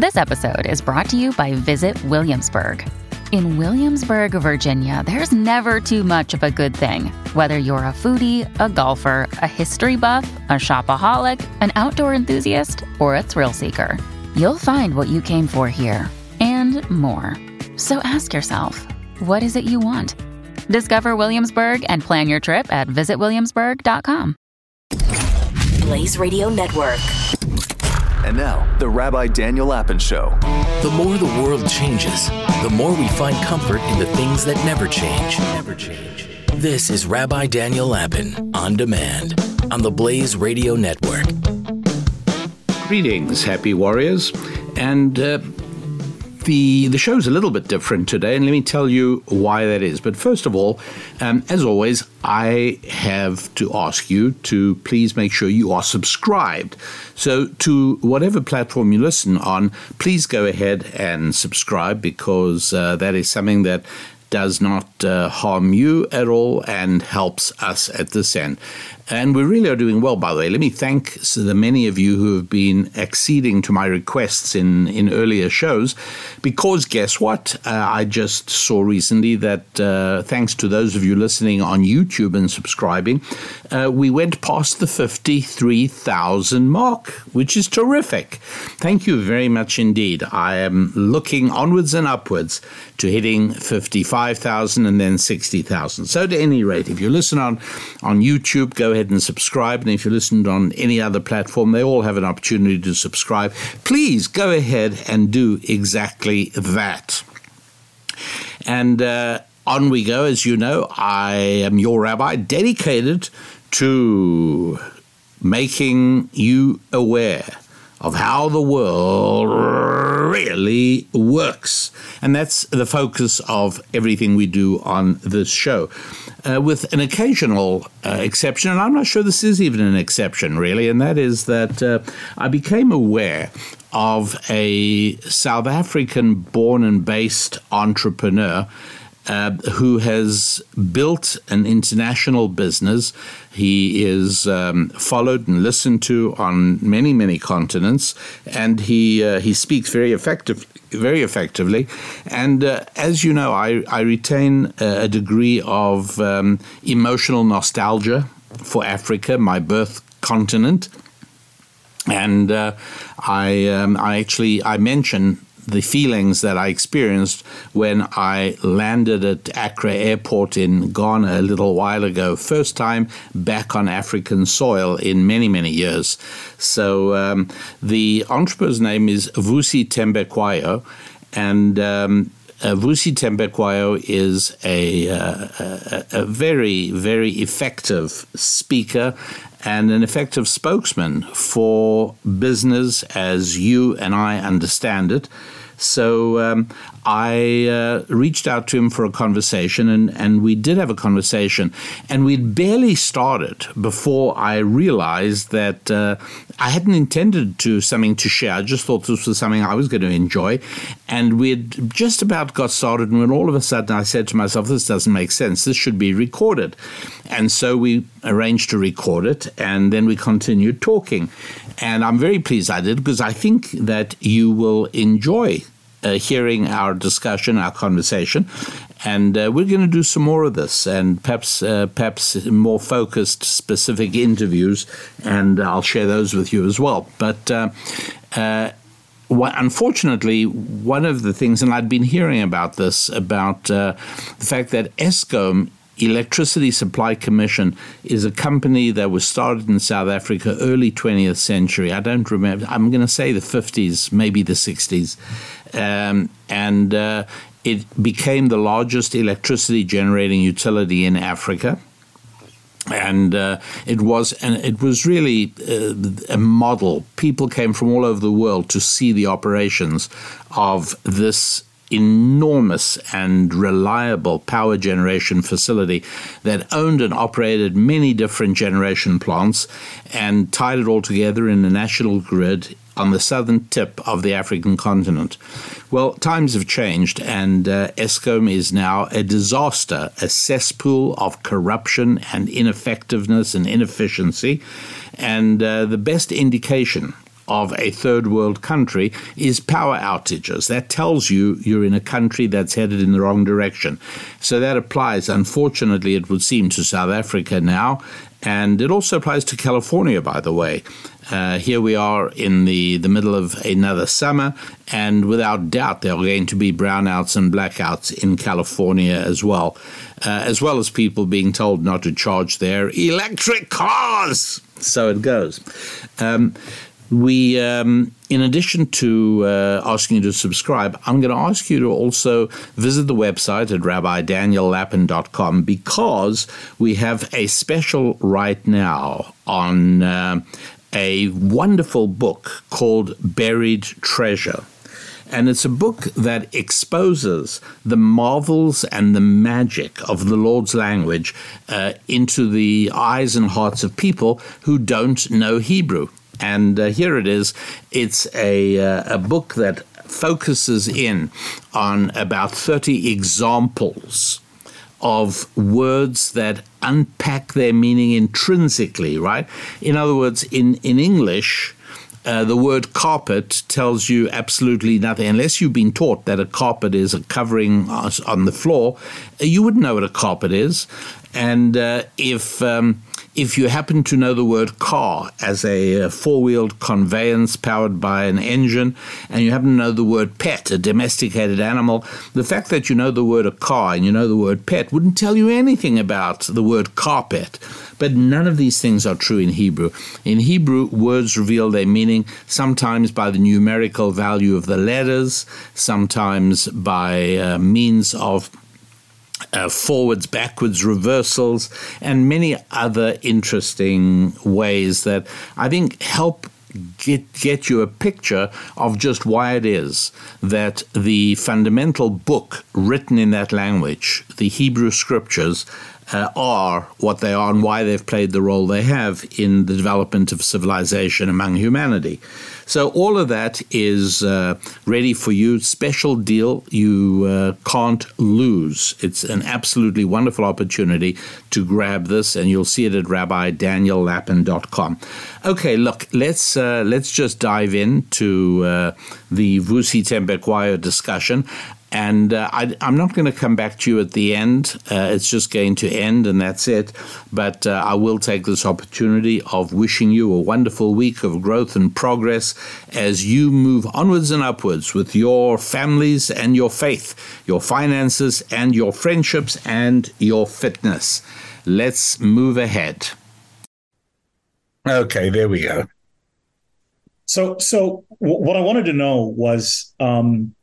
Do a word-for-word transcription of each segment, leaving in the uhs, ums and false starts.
This episode is brought to you by Visit Williamsburg. In Williamsburg, Virginia, there's never too much of a good thing. Whether you're a foodie, a golfer, a history buff, a shopaholic, an outdoor enthusiast, or a thrill seeker, you'll find what you came for here and more. So ask yourself, what is it you want? Discover Williamsburg and plan your trip at visit williamsburg dot com. Blaze Radio Network. And now, the Rabbi Daniel Lapin Show. The more the world changes, the more we find comfort in the things that never change. Never change. This is Rabbi Daniel Lapin On Demand on the Blaze Radio Network. Greetings, happy warriors. And uh, the the show's a little bit different today, and let me tell you why that is. But first of all, um, as always, I have to ask you to please make sure you are subscribed. So to whatever platform you listen on, please go ahead and subscribe, because uh, that is something that does not uh, harm you at all and helps us at this end. And we really are doing well, by the way. Let me thank the many of you who have been acceding to my requests in, in earlier shows, because guess what? Uh, I just saw recently that uh, thanks to those of you listening on YouTube and subscribing, uh, we went past the fifty-three thousand mark, which is terrific. Thank you very much indeed. I am looking onwards and upwards to hitting fifty-five thousand and then sixty thousand. So at any rate, if you listen on, on YouTube, go ahead and subscribe. And if you listened on any other platform, they all have an opportunity to subscribe. Please go ahead and do exactly that. And uh, on we go. As you know, I am your rabbi, dedicated to making you aware of how the world really works. And that's the focus of everything we do on this show. Uh, with an occasional uh, exception, and I'm not sure this is even an exception, really, and that is that uh, I became aware of a South African-born and based entrepreneur Uh, who has built an international business. He is um, followed and listened to on many, many continents, and he uh, he speaks very effective, very effectively. And uh, as you know, I, I retain a degree of um, emotional nostalgia for Africa, my birth continent. And uh, I um, I actually I mention the feelings that I experienced when I landed at Accra Airport in Ghana a little while ago. First time back on African soil in many, many years. So um, the entrepreneur's name is Vusi Thembekwayo, and um, uh, Vusi Thembekwayo is a, uh, a, a very, very effective speaker and an effective spokesman for business as you and I understand it. So um, I uh, reached out to him for a conversation, and, and we did have a conversation. And we'd barely started before I realized that uh, I hadn't intended to something to share. I just thought this was something I was going to enjoy. And we'd just about got started, and when all of a sudden I said to myself, this doesn't make sense. This should be recorded. And so we arranged to record it, and then we continued talking. And I'm very pleased I did, because I think that you will enjoy uh, hearing our discussion, our conversation. And uh, we're going to do some more of this, and perhaps uh, perhaps more focused, specific interviews, and I'll share those with you as well. But uh, uh, unfortunately, one of the things, and I'd been hearing about this, about uh, the fact that Eskom, Electricity Supply Commission, is a company that was started in South Africa early twentieth century. I don't remember. I'm going to say the fifties, maybe the sixties. Um, and uh, it became the largest electricity generating utility in Africa. And uh, it was and it was really uh, a model. People came from all over the world to see the operations of this enormous and reliable power generation facility that owned and operated many different generation plants and tied it all together in a national grid on the southern tip of the African continent. Well, times have changed, and uh, Eskom is now a disaster, a cesspool of corruption and ineffectiveness and inefficiency. And uh, the best indication of a third world country is power outages. That tells you you're in a country that's headed in the wrong direction. So that applies, unfortunately, it would seem, to South Africa now. And it also applies to California, by the way. Uh, here we are in the, the middle of another summer, and without doubt there are going to be brownouts and blackouts in California as well, uh, as well as people being told not to charge their electric cars. So it goes. Um, we, um, in addition to uh, asking you to subscribe, I'm going to ask you to also visit the website at rabbi daniel lapin dot com, because we have a special right now on uh, a wonderful book called Buried Treasure. And it's a book that exposes the marvels and the magic of the Lord's language uh, into the eyes and hearts of people who don't know Hebrew. And uh, here it is. It's a, uh, a book that focuses in on about thirty examples of words that unpack their meaning intrinsically, right? In other words, in, in English, uh, the word carpet tells you absolutely nothing. Unless you've been taught that a carpet is a covering on the floor, you wouldn't know what a carpet is. And uh, if... Um, If you happen to know the word car as a four-wheeled conveyance powered by an engine, and you happen to know the word pet, a domesticated animal, the fact that you know the word a car and you know the word pet wouldn't tell you anything about the word carpet. But none of these things are true in Hebrew. In Hebrew, words reveal their meaning sometimes by the numerical value of the letters, sometimes by uh, means of Uh, forwards, backwards, reversals, and many other interesting ways that I think help get get you a picture of just why it is that the fundamental book written in that language, the Hebrew Scriptures, uh, are what they are and why they've played the role they have in the development of civilization among humanity. So all of that is uh, ready for you. Special deal you uh, can't lose. It's an absolutely wonderful opportunity to grab this, and you'll see it at rabbi daniel lapin dot com. Okay, look, let's uh, let's just dive into uh, the Vusi Tembekwayo discussion. And uh, I, I'm not going to come back to you at the end. Uh, it's just going to end, and that's it. But uh, I will take this opportunity of wishing you a wonderful week of growth and progress as you move onwards and upwards with your families and your faith, your finances and your friendships and your fitness. Let's move ahead. Okay, there we go. So, so w- what I wanted to know was... Um,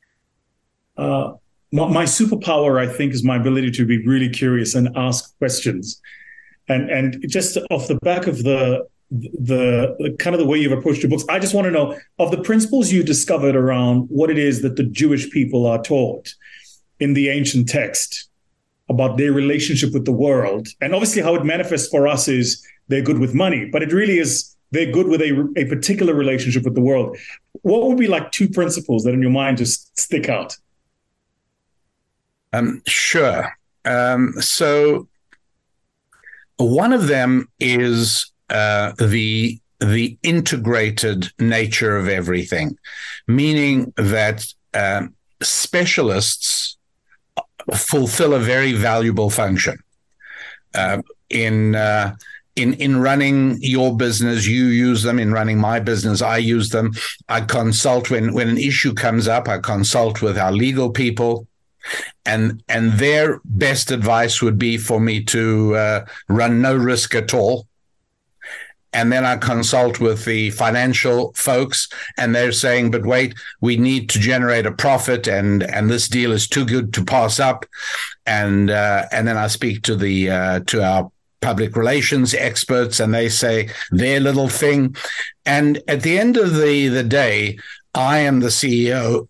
Uh, my, my superpower, I think, is my ability to be really curious and ask questions. And and just off the back of the, the the kind of the way you've approached your books, I just want to know, of the principles you discovered around what it is that the Jewish people are taught in the ancient text about their relationship with the world. And obviously how it manifests for us is they're good with money, but it really is they're good with a, a particular relationship with the world. What would be like two principles that in your mind just stick out? Um, sure. Um, so one of them is uh, the the integrated nature of everything, meaning that um, specialists fulfill a very valuable function. Uh, in uh, in in running your business, you use them. In running my business, I use them. I consult when when an issue comes up. I consult with our legal people. And and their best advice would be for me to uh, run no risk at all. And then I consult with the financial folks, and they're saying, but wait, we need to generate a profit, and, and this deal is too good to pass up. And uh, and then I speak to the uh, to our public relations experts, and they say their little thing. And at the end of the, the day, I am the C E O.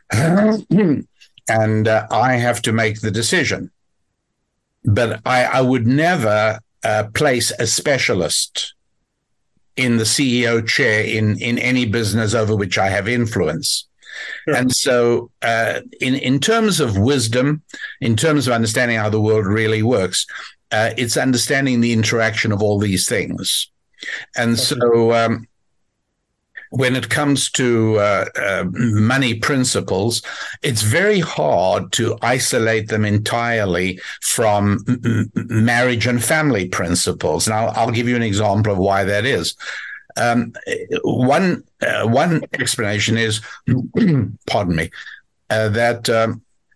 And uh, I have to make the decision. But I, I would never uh, place a specialist in the C E O chair in, in any business over which I have influence. Sure. And so uh, in, in terms of wisdom, in terms of understanding how the world really works, uh, it's understanding the interaction of all these things. And okay. so um, when it comes to uh, uh, money principles, it's very hard to isolate them entirely from m- marriage and family principles. And I'll, I'll give you an example of why that is. Um, one uh, one explanation is, pardon me, uh, that um,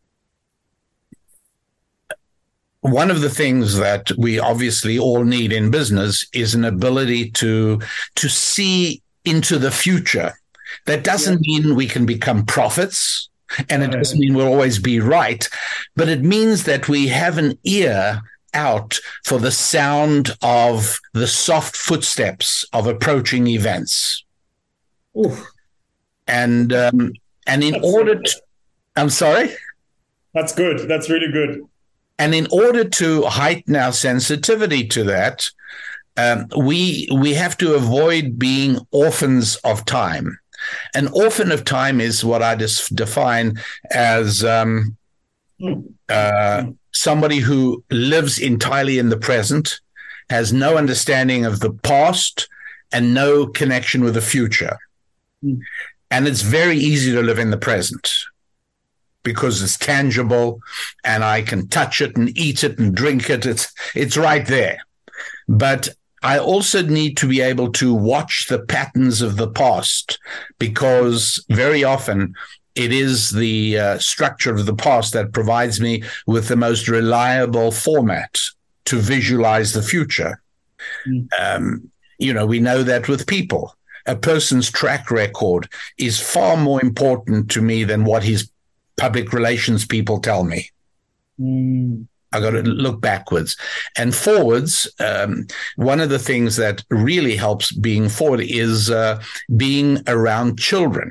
one of the things that we obviously all need in business is an ability to to see into the future. That doesn't yeah. mean we can become prophets, and it doesn't mean we'll always be right, but it means that we have an ear out for the sound of the soft footsteps of approaching events. Oof. And um, and in That's order to, I'm sorry? That's good. That's really good. And in order to heighten our sensitivity to that, Um, we we have to avoid being orphans of time. An orphan of time is what I just define as um, uh, somebody who lives entirely in the present, has no understanding of the past, and no connection with the future. Mm. And it's very easy to live in the present because it's tangible, and I can touch it and eat it and drink it. It's it's right there. But I also need to be able to watch the patterns of the past, because very often it is the uh, structure of the past that provides me with the most reliable format to visualize the future. Mm. Um, you know, we know that with people. A person's track record is far more important to me than what his public relations people tell me. Mm. I got to look backwards and forwards. Um, one of the things that really helps being forward is uh, being around children.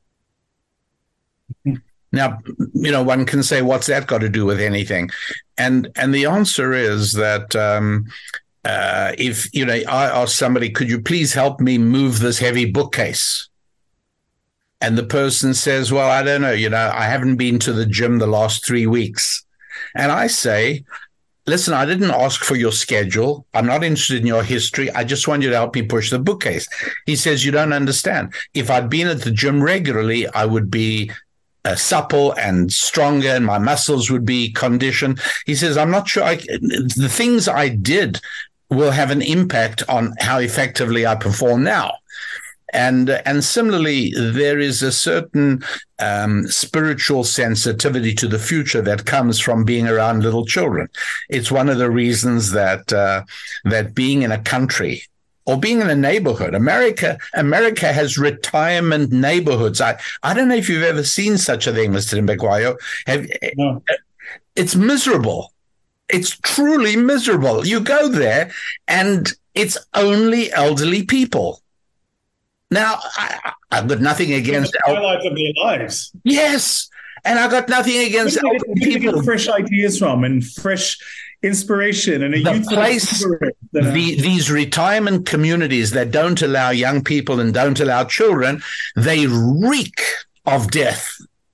Now, you know, one can say, what's that got to do with anything? And and the answer is that um, uh, if, you know, I ask somebody, could you please help me move this heavy bookcase? And the person says, well, I don't know, you know, I haven't been to the gym the last three weeks. And I say, listen, I didn't ask for your schedule. I'm not interested in your history. I just want you to help me push the bookcase. He says, you don't understand. If I'd been at the gym regularly, I would be uh, supple and stronger, and my muscles would be conditioned. He says, I'm not sure I, the things I did will have an impact on how effectively I perform now. And and similarly, there is a certain um, spiritual sensitivity to the future that comes from being around little children. It's one of the reasons that uh, that being in a country or being in a neighborhood, America America has retirement neighborhoods. I, I don't know if you've ever seen such a thing, Mister Mbekwayo. Have, no. It's miserable. It's truly miserable. You go there, and it's only elderly people. Now, I, I've got nothing against the highlight of their lives. Yes, and I've got nothing against Where do you get fresh ideas from and fresh inspiration and a the youth place. The, these retirement communities that don't allow young people and don't allow children, they reek of death.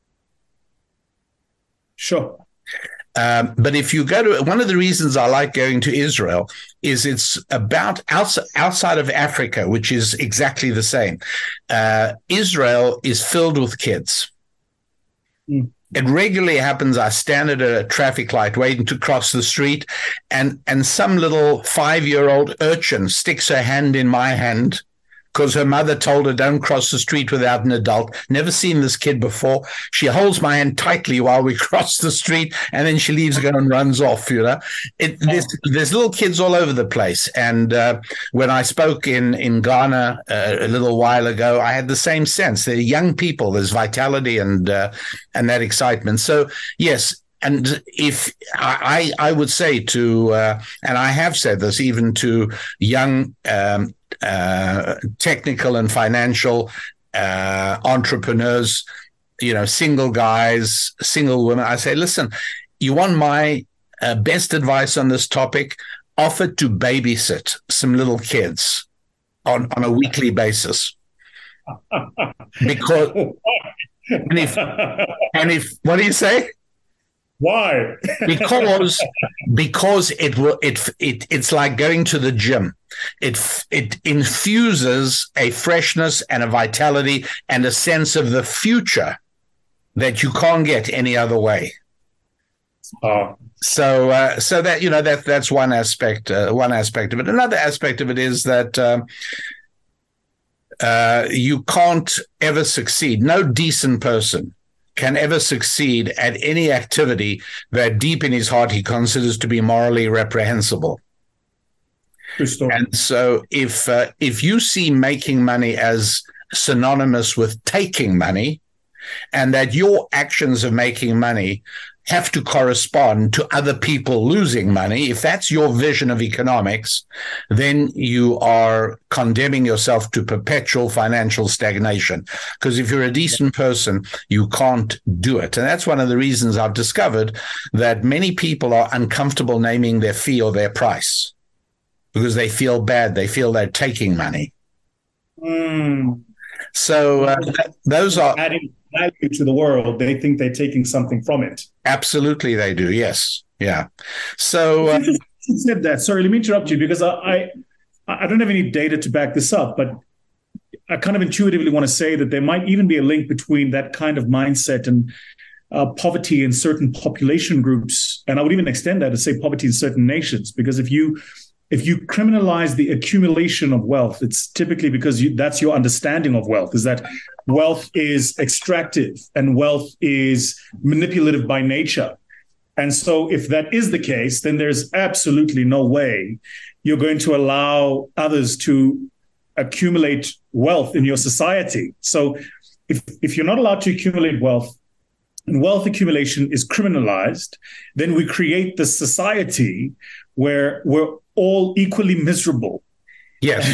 Sure. Um, but if you go to, one of the reasons I like going to Israel is it's about outside, outside of Africa, which is exactly the same. Uh, Israel is filled with kids. Mm. It regularly happens. I stand at a traffic light waiting to cross the street, and, and some little five-year-old urchin sticks her hand in my hand because her mother told her, don't cross the street without an adult. Never seen this kid before. She holds my hand tightly while we cross the street, and then she leaves again and runs off, you know. It, there's, there's little kids all over the place. And uh, when I spoke in, in Ghana uh, a little while ago, I had the same sense. They're young people. There's vitality and uh, and that excitement. So, yes, and if I, I would say to, uh, and I have said this even to young um Uh, technical and financial uh, entrepreneurs, you know, single guys, single women. I say, listen, you want my uh, best advice on this topic? Offer to babysit some little kids on, on a weekly basis. Because, and if, and if, what do you say? Why? because because it will it it it's like going to the gym. It it infuses a freshness and a vitality and a sense of the future that you can't get any other way. Oh. So uh, so that you know that that's one aspect uh, one aspect of it. Another aspect of it is that um, uh, you can't ever succeed. No decent person can ever succeed at any activity that deep in his heart he considers to be morally reprehensible. And so if uh, if you see making money as synonymous with taking money, and that your actions of making money have to correspond to other people losing money, if that's your vision of economics, then you are condemning yourself to perpetual financial stagnation. Because if you're a decent person, you can't do it. And that's one of the reasons I've discovered that many people are uncomfortable naming their fee or their price because they feel bad. They feel they're taking money. Mm. So uh, those are... Adding value to the world, they think they're taking something from it. Absolutely, they do. Yes, yeah. So uh, you said that. Sorry, let me interrupt you because I, I I don't have any data to back this up, but I kind of intuitively want to say that there might even be a link between that kind of mindset and uh, poverty in certain population groups, and I would even extend that to say poverty in certain nations. Because if you if you criminalize the accumulation of wealth, it's typically because you, that's your understanding of wealth, is that wealth is extractive and wealth is manipulative by nature. And so if that is the case, then there's absolutely no way you're going to allow others to accumulate wealth in your society. So if, if you're not allowed to accumulate wealth, and wealth accumulation is criminalized, then we create this society where we're all equally miserable. Yes.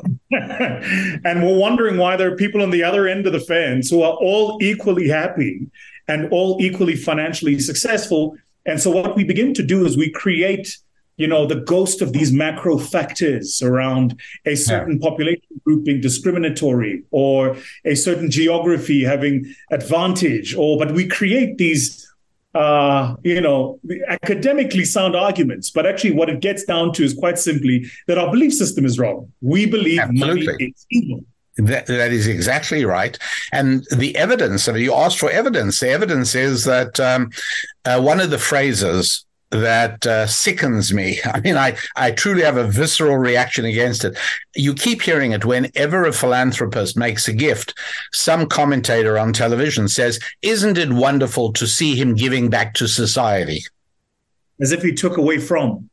And we're wondering why there are people on the other end of the fence who are all equally happy and all equally financially successful. And so what we begin to do is we create, you know, the ghost of these macro factors around a certain yeah. population group being discriminatory or a certain geography having advantage, or but we create these Uh, you know, academically sound arguments, but actually what it gets down to is quite simply that our belief system is wrong. We believe Absolutely. money is evil. That, that is exactly right. And the evidence, I mean, you asked for evidence. The evidence is that um, uh, one of the phrases that uh, sickens me, I mean, I, I truly have a visceral reaction against it. You keep hearing it whenever a philanthropist makes a gift. Some commentator on television says, "Isn't it wonderful to see him giving back to society?" As if he took away from.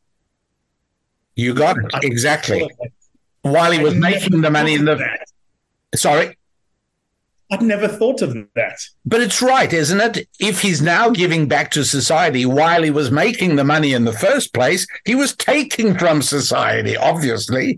You got it. Exactly. While he was making the money in the... Sorry? I'd never thought of that. But it's right, isn't it? If he's now giving back to society while he was making the money in the first place, he was taking from society, obviously.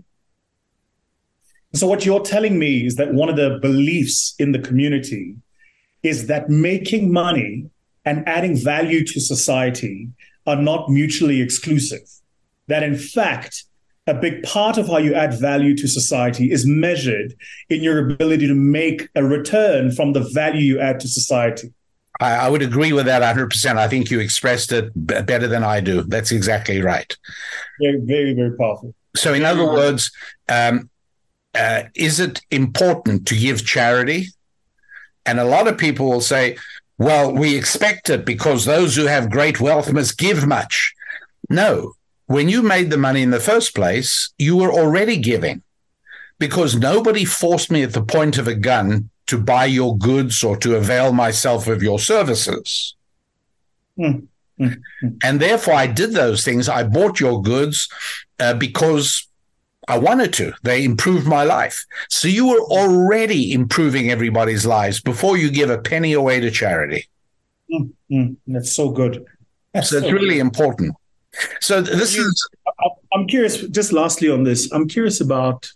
So what you're telling me is that one of the beliefs in the community is that making money and adding value to society are not mutually exclusive. That in fact, a big part of how you add value to society is measured in your ability to make a return from the value you add to society. I, I would agree with that one hundred percent. I think you expressed it b- better than I do. That's exactly right. Very, very, very powerful. So in other words, um, uh, is it important to give charity? And a lot of people will say, well, we expect it because those who have great wealth must give much. No. When you made the money in the first place, you were already giving because nobody forced me at the point of a gun to buy your goods or to avail myself of your services. Mm, mm, mm. And therefore, I did those things. I bought your goods uh, because I wanted to. They improved my life. So you were already improving everybody's lives before you give a penny away to charity. Mm, mm. That's so good. That's so it's so really good. important. So this is... I'm curious, just lastly on this, I'm curious about,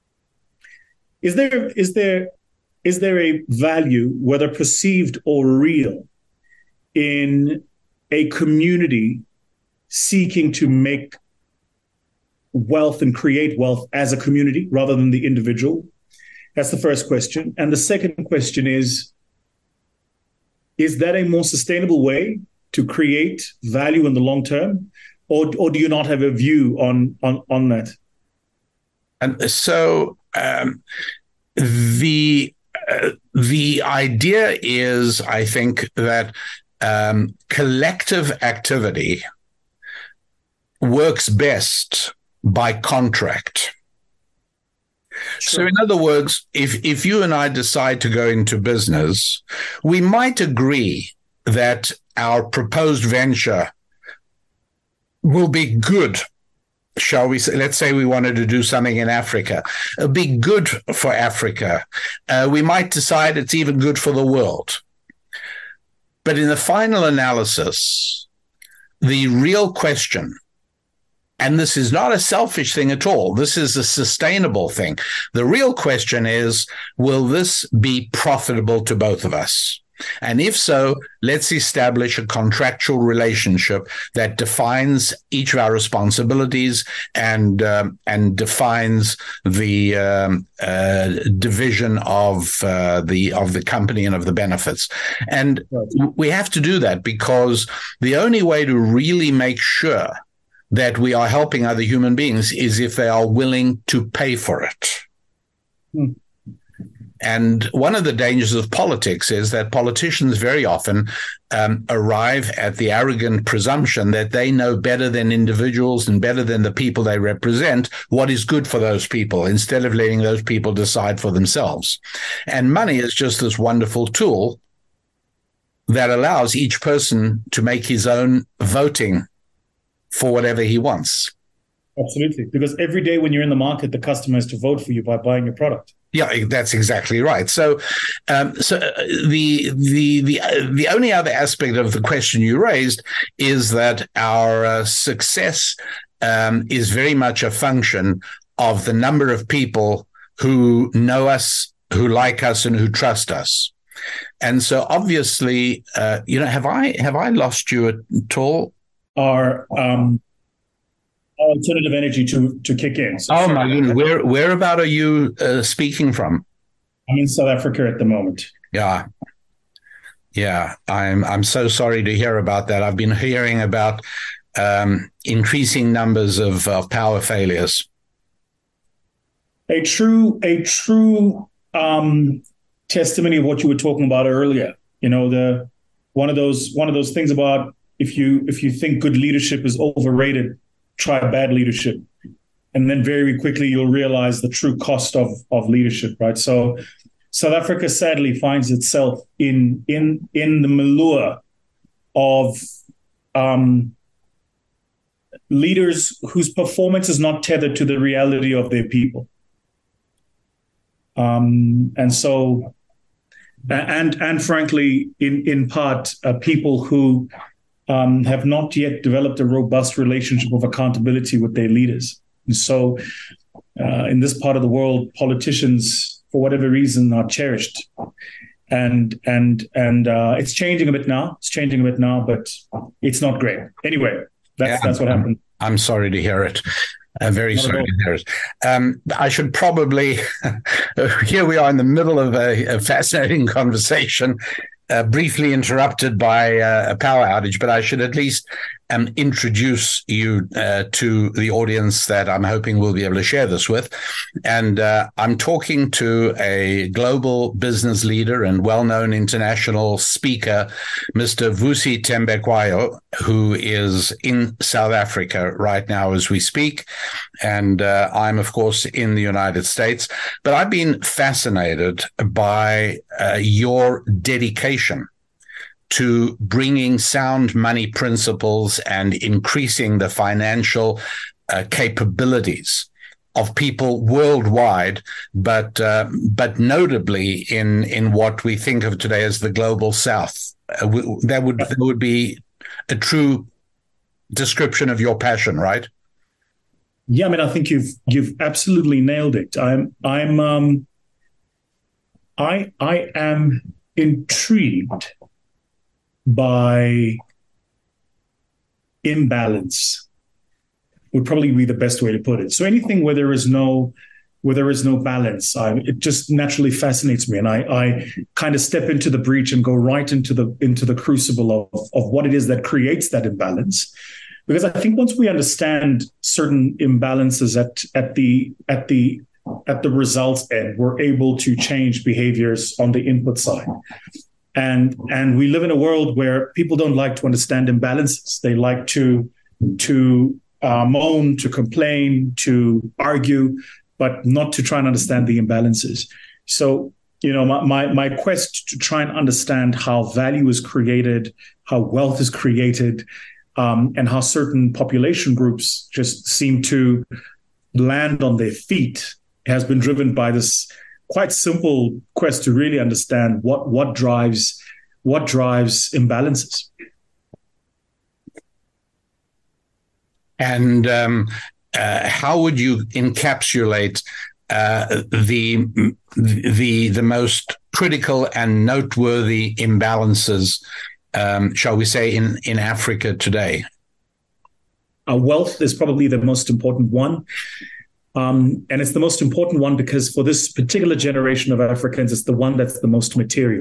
is there is there is there a value, whether perceived or real, in a community seeking to make wealth and create wealth as a community rather than the individual? That's the first question. And the second question is, is that a more sustainable way to create value in the long term, or or do you not have a view on on on that? And so um, the uh, the idea is, I think, that um, collective activity works best by contract. So in other words, if, if you and I decide to go into business, we might agree that our proposed venture will be good, shall we say. Let's say we wanted to do something in Africa. It'll be good for Africa. Uh, we might decide it's even good for the world. But in the final analysis, the real question, and this is not a selfish thing at all, this is a sustainable thing. The real question is, will this be profitable to both of us? And if so, let's establish a contractual relationship that defines each of our responsibilities and um, and defines the um, uh, division of uh, the of the company and of the benefits. And we have to do that because the only way to really make sure that we are helping other human beings is if they are willing to pay for it. Hmm. And one of the dangers of politics is that politicians very often um, arrive at the arrogant presumption that they know better than individuals and better than the people they represent what is good for those people, instead of letting those people decide for themselves. And money is just this wonderful tool that allows each person to make his own voting for whatever he wants. Absolutely. Because every day when you're in the market, the customer has to vote for you by buying your product. Yeah, that's exactly right. So, um, so the the the the only other aspect of the question you raised is that our uh, success um, is very much a function of the number of people who know us, who like us, and who trust us. And so, obviously, uh, you know, have I have I lost you at all? Our um, alternative energy to to kick in. So oh my goodness, where where about are you uh, speaking from? I'm in South Africa at the moment. Yeah, yeah. I'm I'm so sorry to hear about that. I've been hearing about um, increasing numbers of, of power failures. A true a true um, testimony of what you were talking about earlier. You know, the one of those one of those things about if you if you think good leadership is overrated, try bad leadership. And then very quickly you'll realize the true cost of, of leadership, right? So South Africa sadly finds itself in in in the milieu of um, leaders whose performance is not tethered to the reality of their people. Um, and so, and and frankly, in, in part, uh, people who Um, have not yet developed a robust relationship of accountability with their leaders. And so uh, in this part of the world, politicians, for whatever reason, are cherished. And and and uh, it's changing a bit now. It's changing a bit now, but it's not great. Anyway, that's yeah, that's what I'm, happened. I'm sorry to hear it. I'm very not sorry to hear it. Um, I should probably, here we are in the middle of a, a fascinating conversation, Uh, briefly interrupted by uh, a power outage, but I should at least um, introduce you uh, to the audience that I'm hoping we'll be able to share this with. And uh, I'm talking to a global business leader and well-known international speaker, Mister Vusi Thembekwayo, who is in South Africa right now as we speak. And uh, I'm, of course, in the United States. But I've been fascinated by uh, your dedication to bringing sound money principles and increasing the financial uh, capabilities of people worldwide, but uh, but notably in in what we think of today as the global South. Uh, w- that would that would be a true description of your passion, right? Yeah, I mean, I think you've you've absolutely nailed it. I'm I'm um, I I am intrigued by imbalance would probably be the best way to put it. So anything where there is no where there is no balance. I, it just naturally fascinates me, and I, I kind of step into the breach and go right into the into the crucible of, of what it is that creates that imbalance. Because I think once we understand certain imbalances at at the at the at the results end, we're able to change behaviors on the input side. And and we live in a world where people don't like to understand imbalances. They like to to uh, moan, to complain, to argue, but not to try and understand the imbalances. So, you know, my, my, my quest to try and understand how value is created, how wealth is created, um, and how certain population groups just seem to land on their feet has been driven by this quite simple quest to really understand what, what drives what drives imbalances. And um Uh, how would you encapsulate uh, the the the most critical and noteworthy imbalances, um, shall we say, in, in Africa today? Uh, wealth is probably the most important one. Um, and it's the most important one because for this particular generation of Africans, it's the one that's the most material.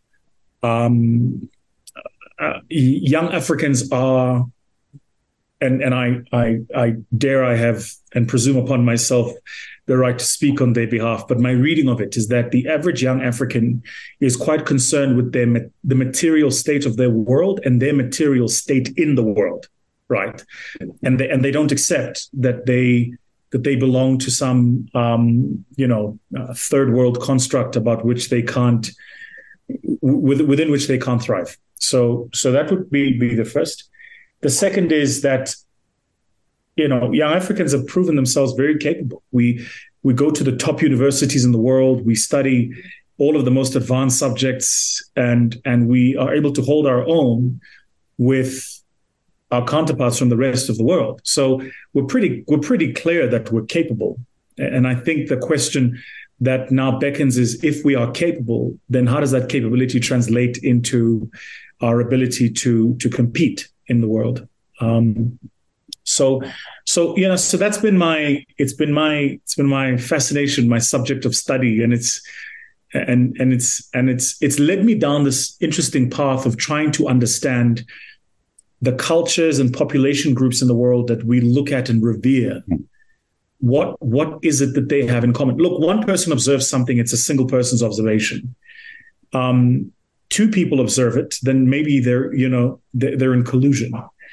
Um, uh, young Africans are... And and I, I I dare I have and presume upon myself the right to speak on their behalf. But my reading of it is that the average young African is quite concerned with their the material state of their world and their material state in the world, right? And they and they don't accept that they that they belong to some um, you know uh, third world construct about which they can't with, within which they can't thrive. So so that would be be the first. The second is that, you know, young Africans have proven themselves very capable. We we go to the top universities in the world. We study all of the most advanced subjects, and and we are able to hold our own with our counterparts from the rest of the world. So we're pretty we're pretty clear that we're capable. And I think the question that now beckons is, if we are capable, then how does that capability translate into our ability to to compete in the world? Um, so, so you know, so that's been my it's been my it's been my fascination, my subject of study, and it's and and it's and it's it's led me down this interesting path of trying to understand the cultures and population groups in the world that we look at and revere. What what is it that they have in common? Look, one person observes something; it's a single person's observation. Um, Two people observe it, then maybe they're, you know, they're in collusion.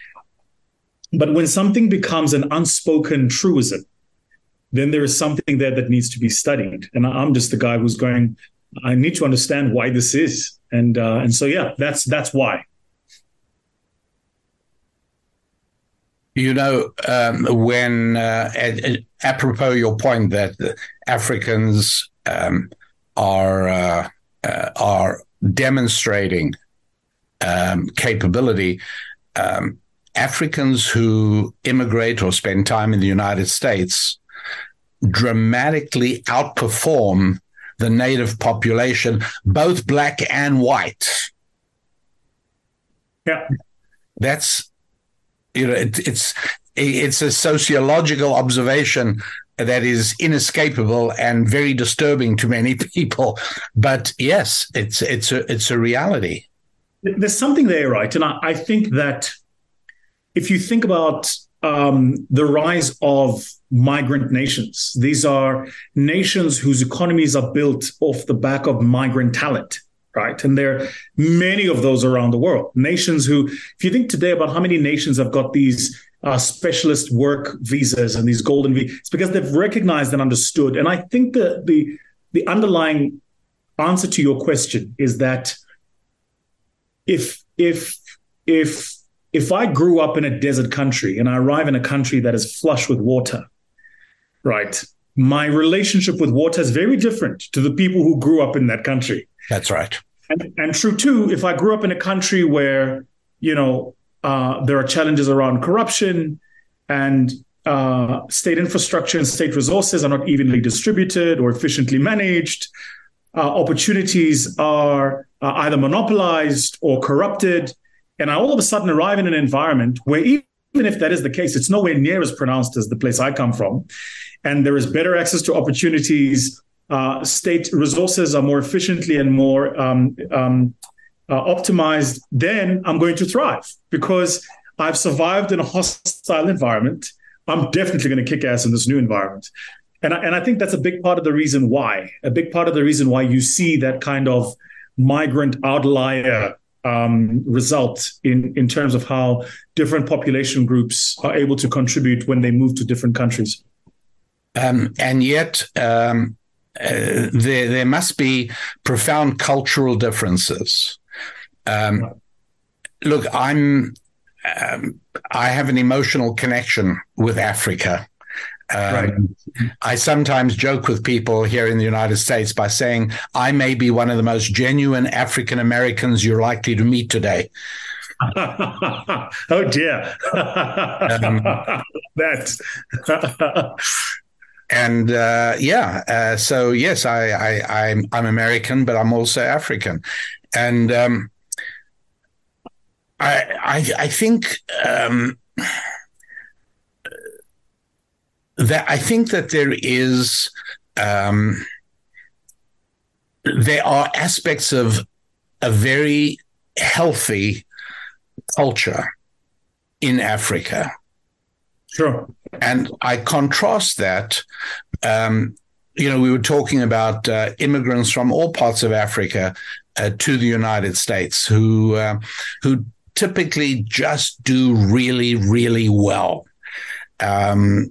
But when something becomes an unspoken truism, then there is something there that needs to be studied. And I'm just the guy who's going, I need to understand why this is. And uh, and so, yeah, that's that's why. You know, um, when, uh, apropos your point that Africans um, are uh, uh, are demonstrating um, capability, um, Africans who immigrate or spend time in the United States dramatically outperform the native population, both black and white. Yeah, that's you know it, it's it's a sociological observation that is inescapable and very disturbing to many people. But yes, it's it's a it's a reality. There's something there, right? And I, I think that if you think about um, the rise of migrant nations, these are nations whose economies are built off the back of migrant talent, right? And there are many of those around the world. Nations who, if you think today about how many nations have got these Uh, specialist work visas and these golden visas, it's because they've recognized and understood. And I think the, the the underlying answer to your question is that if if if if I grew up in a desert country and I arrive in a country that is flush with water, right, my relationship with water is very different to the people who grew up in that country. That's right. And, and true too, if I grew up in a country where, you know, Uh, there are challenges around corruption, and uh, state infrastructure and state resources are not evenly distributed or efficiently managed. Uh, opportunities are uh, either monopolized or corrupted. And I all of a sudden arrive in an environment where even if that is the case, it's nowhere near as pronounced as the place I come from. And there is better access to opportunities. Uh, state resources are more efficiently and more um, um, uh, optimized. Then I'm going to thrive because I've survived in a hostile environment. I'm definitely going to kick ass in this new environment. And I, and I think that's a big part of the reason why, a big part of the reason why you see that kind of migrant outlier um, result in, in terms of how different population groups are able to contribute when they move to different countries. Um, and yet um, uh, there, there must be profound cultural differences. Um, look, I'm, um, I have an emotional connection with Africa. Um, right. I sometimes joke with people here in the United States by saying I may be one of the most genuine African Americans you're likely to meet today. Oh dear. um, That's and uh, yeah. Uh, so yes, I, I, I'm I'm American, but I'm also African, and um, I, I I think. Um, That I think that there is, um, there are aspects of a very healthy culture in Africa. Sure. And I contrast that, um, you know, we were talking about uh, immigrants from all parts of Africa uh, to the United States who, uh, who typically just do really, really well. Um,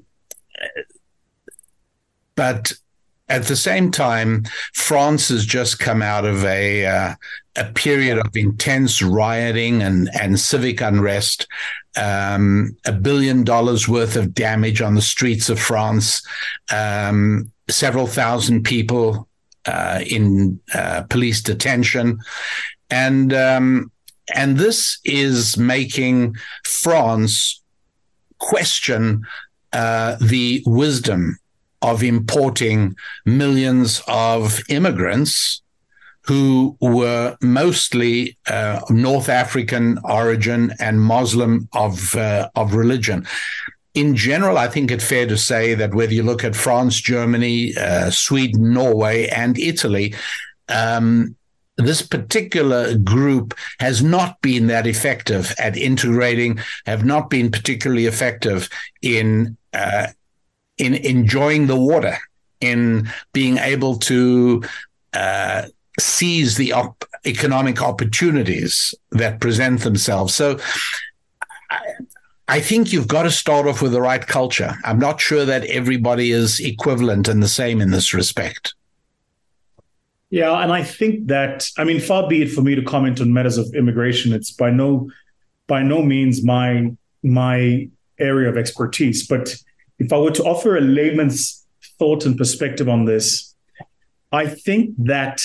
But at the same time, France has just come out of a uh, a period of intense rioting and, and civic unrest, um, a billion dollars worth of damage on the streets of France, um, several thousand people uh, in uh, police detention. And, um, and this is making France question uh, the wisdom of importing millions of immigrants who were mostly uh, North African origin and Muslim of uh, of religion. In general, I think it's fair to say that whether you look at France, Germany, uh, Sweden, Norway, and Italy, um, this particular group has not been that effective at integrating, have not been particularly effective in uh, in enjoying the water, in being able to uh, seize the op- economic opportunities that present themselves. So I, I think you've got to start off with the right culture. I'm not sure that everybody is equivalent and the same in this respect. Yeah, and I think that, I mean, far be it for me to comment on matters of immigration. It's by no by no means my my area of expertise, but if I were to offer a layman's thought and perspective on this, I think that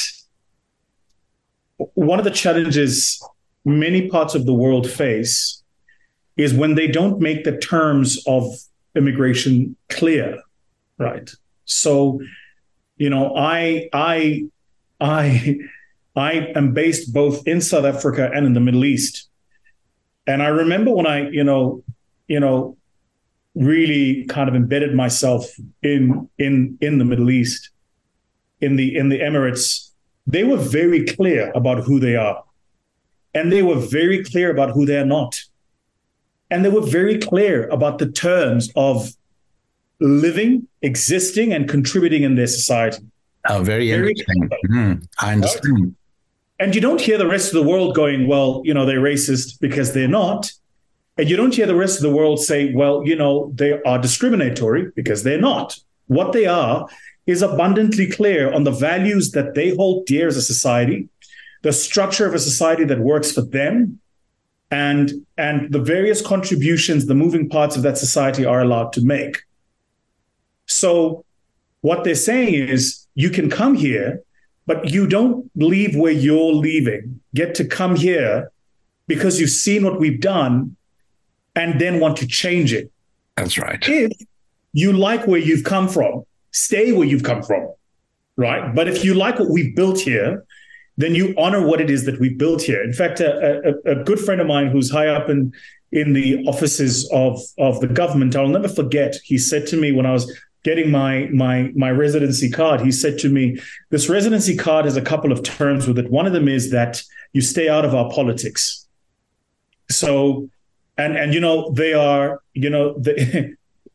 one of the challenges many parts of the world face is when they don't make the terms of immigration clear, right? So, you know, I, I, I, I am based both in South Africa and in the Middle East, and I remember when I, you know, you know. really kind of embedded myself in in in the Middle East, in the in the Emirates. They were very clear about who they are, and they were very clear about who they are not, and they were very clear about the terms of living, existing, and contributing in their society. Oh, very, very interesting. Mm-hmm. I understand. Right? And you don't hear the rest of the world going, "Well, you know, they're racist," because they're not. And you don't hear the rest of the world say, well, you know, they are discriminatory, because they're not. What they are is abundantly clear on the values that they hold dear as a society, the structure of a society that works for them, and, and the various contributions the moving parts of that society are allowed to make. So what they're saying is you can come here, but you don't leave where you're leaving. Get to come here because you've seen what we've done and then want to change it. That's right. If you like where you've come from, stay where you've come from, right? But if you like what we've built here, then you honor what it is that we built here. In fact, a, a, a good friend of mine who's high up in, in the offices of, of the government. I'll never forget, he said to me when I was getting my, my, my residency card, he said to me, this residency card has a couple of terms with it. One of them is that you stay out of our politics. So, and, and you know, they are, you know, they,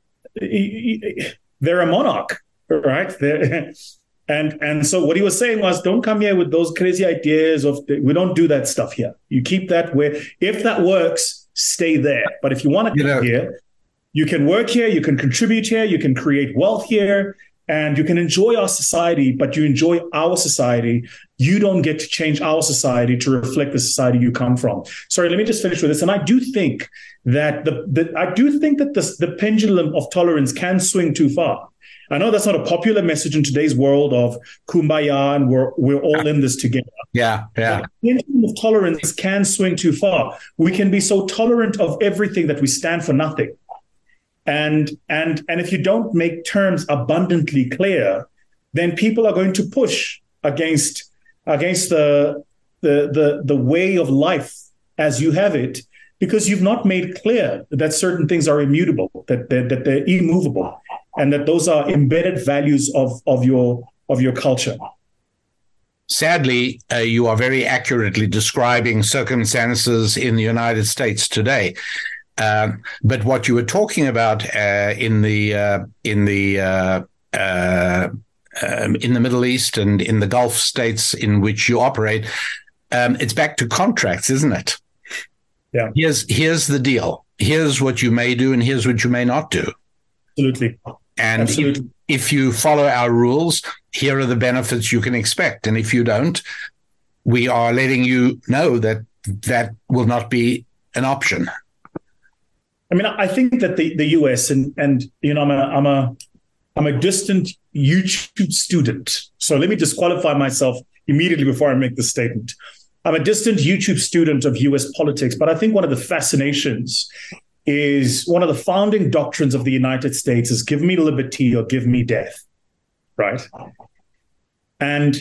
they're a monarch, right? They're, and and so what he was saying was, don't come here with those crazy ideas of, we don't do that stuff here. You keep that where, if that works, stay there. But if you want to come you know, here, you can work here, you can contribute here, you can create wealth here, and you can enjoy our society, but you enjoy our society. You don't get to change our society to reflect the society you come from. Sorry, let me just finish with this. And I do think that the, the I do think that the, the pendulum of tolerance can swing too far. I know that's not a popular message in today's world of kumbaya and we're we're all in this together. Yeah, yeah. But the pendulum of tolerance can swing too far. We can be so tolerant of everything that we stand for nothing. And and and if you don't make terms abundantly clear, then people are going to push against against the the the, the way of life as you have it, because you've not made clear that certain things are immutable, that they're, that they're immovable, and that those are embedded values of of your of your culture. Sadly, uh, you are very accurately describing circumstances in the United States today. Um, but what you were talking about uh, in the uh, in the uh, uh, um, in the Middle East and in the Gulf states in which you operate, um, it's back to contracts, isn't it? Yeah. Here's here's the deal. Here's what you may do, and here's what you may not do. Absolutely. And Absolutely. If, if you follow our rules, here are the benefits you can expect. And if you don't, we are letting you know that that will not be an option. I mean, I think that the, the U S and and you know, I'm a I'm a I'm a distant YouTube student. So let me disqualify myself immediately before I make this statement. I'm a distant YouTube student of U S politics, but I think one of the fascinations is one of the founding doctrines of the United States is give me liberty or give me death, right? And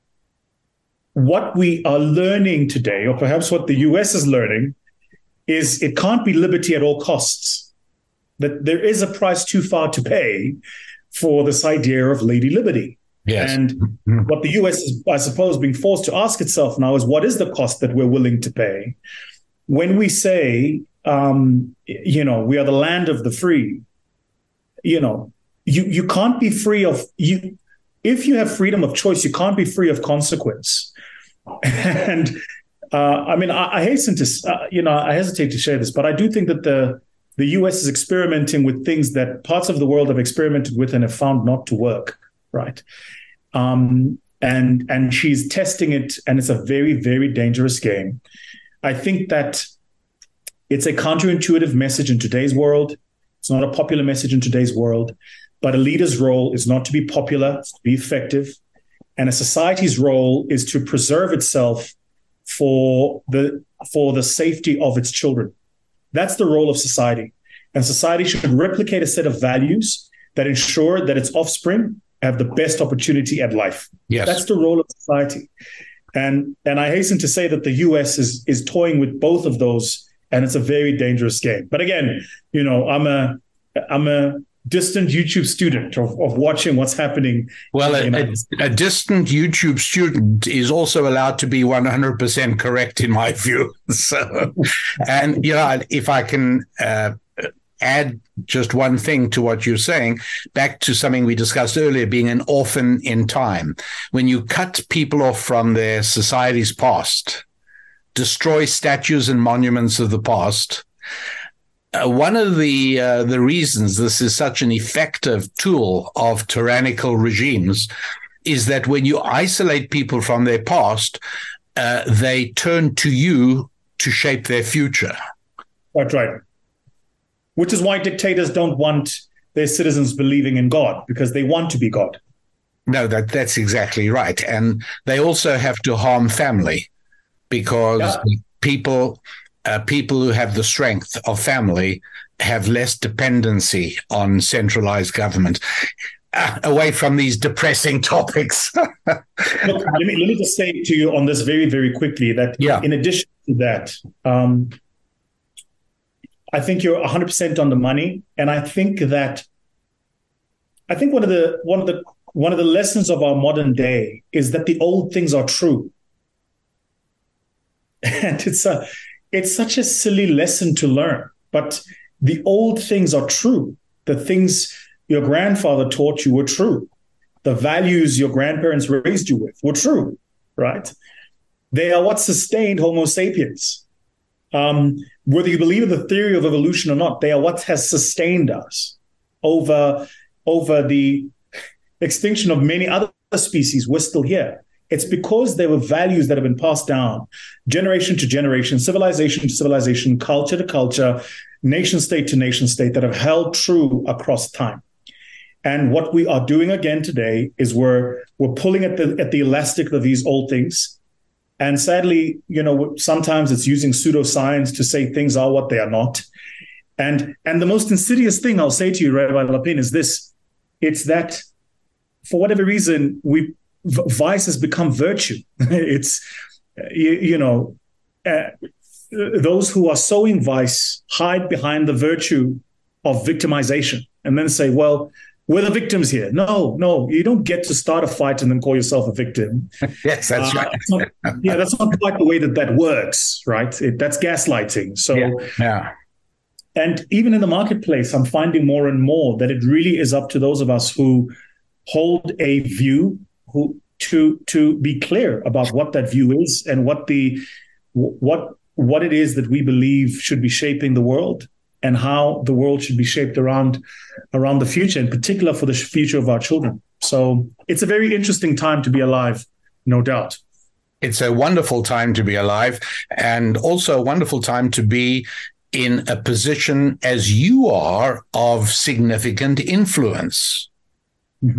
what we are learning today, or perhaps what the U S is learning, is it can't be liberty at all costs, that there is a price too far to pay for this idea of Lady Liberty. Yes. And mm-hmm. what the U S is, I suppose, being forced to ask itself now is, what is the cost that we're willing to pay? When we say, um, you know, we are the land of the free, you know, you, you can't be free of, you. If you have freedom of choice, you can't be free of consequence. And Uh, I mean, I, I hasten to, uh, you know, I hesitate to share this, but I do think that the the U S is experimenting with things that parts of the world have experimented with and have found not to work, right? Um, and and she's testing it, and it's a very, very dangerous game. I think that it's a counterintuitive message in today's world. It's not a popular message in today's world, but a leader's role is not to be popular, it's to be effective. And a society's role is to preserve itself for the for the safety of its children. That's the role of society. And society should replicate a set of values that ensure that its offspring have the best opportunity at life. Yes. That's the role of society. And and I hasten to say that the U S is is toying with both of those, and it's a very dangerous game. But again, you know, I'm a I'm a distant YouTube student of, of watching what's happening. Well, a, a, a distant YouTube student is also allowed to be one hundred percent correct in my view. So, and, you know, if I can uh, add just one thing to what you're saying, back to something we discussed earlier, being an orphan in time. When you cut people off from their society's past, destroy statues and monuments of the past, Uh, one of the uh, the reasons this is such an effective tool of tyrannical regimes is that when you isolate people from their past, uh, they turn to you to shape their future. That's right. Which is why dictators don't want their citizens believing in God, because they want to be God. No, that that's exactly right. And they also have to harm family, because yeah. people... Uh, people who have the strength of family have less dependency on centralized government. Uh, away from these depressing topics. Look, let me, let me just say to you on this very, very quickly that yeah. in addition to that, um, I think you're one hundred percent on the money. And I think that, I think one of the, one of the, one of the lessons of our modern day is that the old things are true. And it's a, it's such a silly lesson to learn, but the old things are true. The things your grandfather taught you were true. The values your grandparents raised you with were true, right? They are what sustained Homo sapiens. Um, whether you believe in the theory of evolution or not, they are what has sustained us over, over the extinction of many other species. We're still here. It's because there were values that have been passed down generation to generation, civilization to civilization, culture to culture, nation state to nation state that have held true across time. And what we are doing again today is we're we're pulling at the at the elastic of these old things. And sadly, you know, sometimes it's using pseudoscience to say things are what they are not. And and the most insidious thing I'll say to you, Rabbi Lapin, is this. It's that for whatever reason, we vice has become virtue. It's, you, you know, uh, those who are sowing vice hide behind the virtue of victimization and then say, well, we're the victims here. No, no, you don't get to start a fight and then call yourself a victim. Yes, that's uh, right. That's not, yeah, that's not quite the way that that works, right? It, that's gaslighting. So, yeah. yeah. And even in the marketplace, I'm finding more and more that it really is up to those of us who hold a view, who to to be clear about what that view is and what the what what it is that we believe should be shaping the world, and how the world should be shaped around around the future, in particular for the future of our children. So it's a very interesting time to be alive, no doubt. It's a wonderful time to be alive, and also a wonderful time to be in a position as you are of significant influence. Mm-hmm.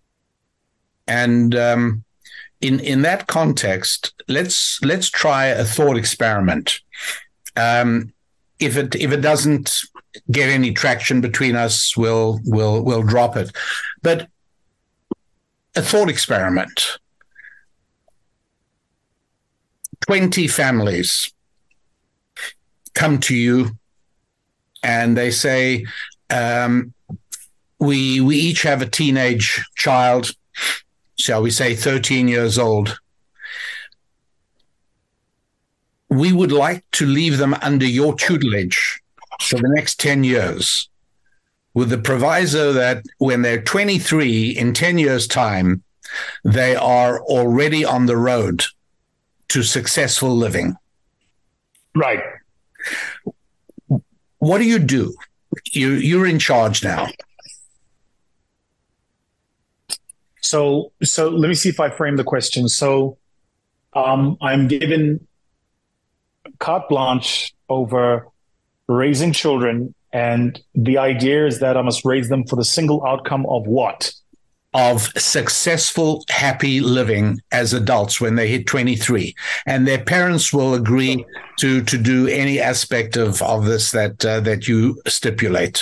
And um, in in that context, let's let's try a thought experiment. Um, if it if it doesn't get any traction between us, we'll we'll we'll drop it. But a thought experiment. Twenty families come to you, and they say, um, "We we each have a teenage child." Shall we say thirteen years old. We would like to leave them under your tutelage for the next ten years, with the proviso that when they're twenty-three, in ten years' time, they are already on the road to successful living. Right. What do you do? You, you're in charge now. So, so let me see if I frame the question. So, um, I'm given carte blanche over raising children, and the idea is that I must raise them for the single outcome of what? Of successful, happy living as adults when they hit twenty-three, and their parents will agree to to do any aspect of of this that uh, that you stipulate.